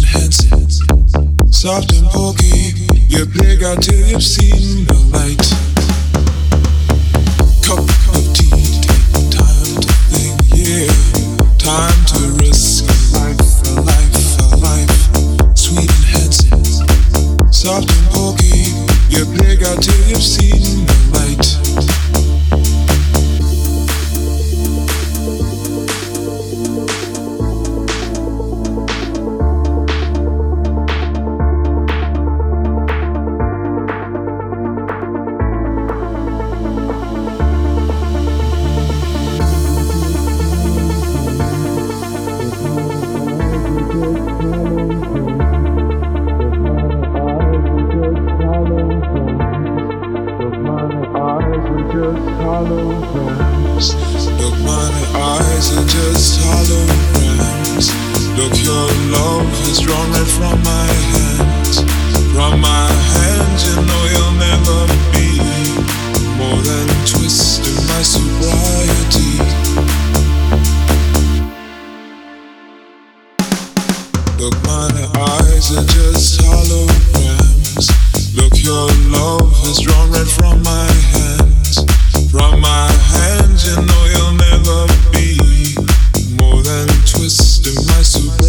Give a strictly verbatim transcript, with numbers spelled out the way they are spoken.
enhancing, soft and pokey. You play out till you've seen the light. Cup of tea, take time to think, yeah. Time to risk a life, a life, a life. Sweet enhancing, soft and pokey. You play out till you've seen the light. Look, my eyes are just holograms. Look, your love has drawn right from my hands. From my hands, you know you'll never be more than twisting my sobriety. Look, my eyes are just holograms. Look, your love has drawn right from my hands. From my hands, you know you'll never be more than twisting my sobriety.